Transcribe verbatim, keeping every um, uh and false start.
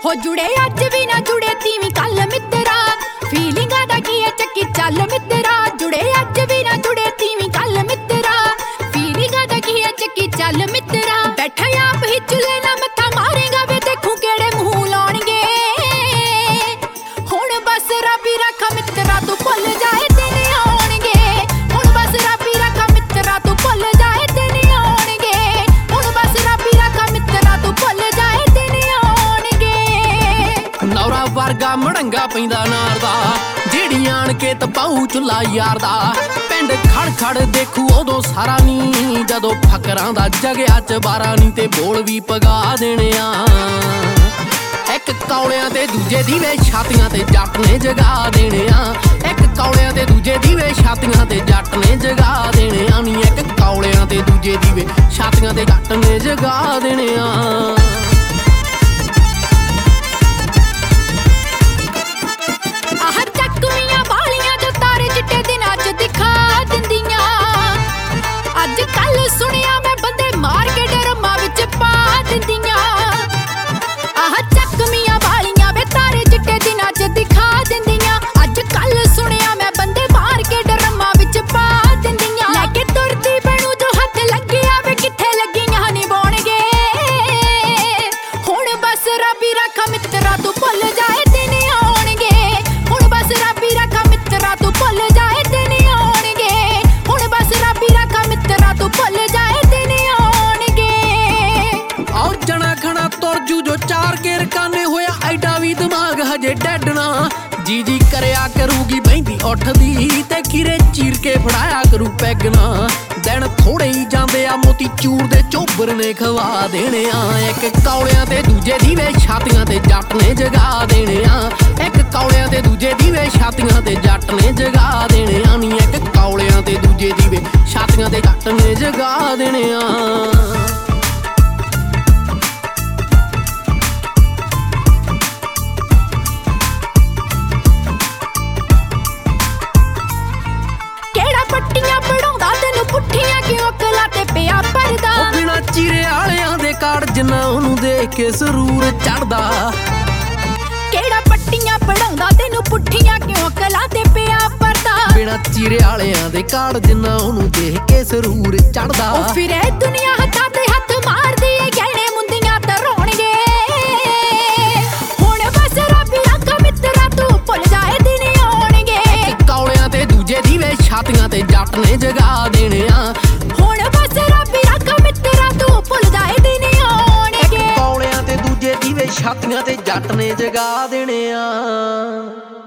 हो जुड़े अज भी ना जुड़े तीवी कल मित्रा, फीलिंगा दा की है चक्की चल मित्रा। जुड़े अज भी ना जुड़े तीवी कल मित्रा, फीलिंगा दा की है चक्की चल मित्रा। बैठा आप ही चुले ना मत्था मारेगा वे देखूं केड़े मुंह लाउणगे। हुण बस रबी रखा मित्रा तू भुल जाए दिन आउणगे। हुण बस रबी रखा मित्रा तू भुल जाए दिन आउणगे। हुण बस रबी रखा मित्रा तू भुल जाए दिन आउणगे। नौरा वर्गा मड़ंगा पैंदा नार दा, जेड़ी आण के तपाऊ चुला यार दा। पिंड खड़ खड़ देखू उदों सारा नी, जदों फकरां दा जगिया चबारा नी ते बोल भी पगा देने आ। एक कौलियां ते दूजे दीवे छातियां ते जट ने जगा देने आ। एक कौलियां ते दूजे दीवे छातियां ते जट ने जगा देने आ नी। एक कौलियां ते दूजे दीवे छातियां ते जट ने जगा देने आ। सुनिया मैं बंदे मार के डरमा विच पा दिंदियां। आह चकमियां वालियां वे तारे चिट्टे दिनां च दिखा दिंदियां। अज कल सुनिया मैं बंदे मार के डरमा विच पा दिंदियां। लैके तुरदी बनू जो हथ लगिया वे किथे लगियां नी बोणगे। हुण बस रबी रखा मित्रा तू भुल जाए दिन आउणगे। हुण बस रबी रखा मित्रा तू भुल जाए दिन आउणगे। हुण बस रबी रखा मित्रा तू भुल जो चार गेर काने होया ऐडा भी दिमाग हजे डैडना। जी जी करया करूगी बहिंदी उठदी ते किरे चीर के फड़ाया करू पैगना। दिन थोड़े ही जांदे आ मोती चूर दे चोबर ने खवा देने आ। एक कौलियां ते दूजे दीवे छातियां ते जट ने जगा देने आ। एक कौलियां ते दूजे दीवे छातियां ते जट ने जगा देने आ नी। एक कौलियां ते दूजे दीवे छातियां ते जट ने जगा देने आ। चीरे आलियां दे काड़ जिन्ना ओनू देख के सरूर चढ़दा। केड़ा पट्टियां पढ़ाउंदा तेनू पुट्ठियां क्यों कला ते पिया परदा। बिना चीरे आलियां दे काड़ जिन्ना ओनू देख के सरूर चढ़दा। ओ फिरे दुनिया हत्थां ते हत्थ मारदी ऐ गहणे मुंदियां तरोणगे। हुण बस रबी रखा मित्रा तू भुल जाए दिन आउणगे। एक कौलियां ते दूजे दीवे छातियां ते जट ने जगा देने आ। हुण बस रबी रखा मित्रा तू भुल जाए दिन आउणगे। कौलियां ते दूजे दीवे छातियां ते जट ने जगा देने आ।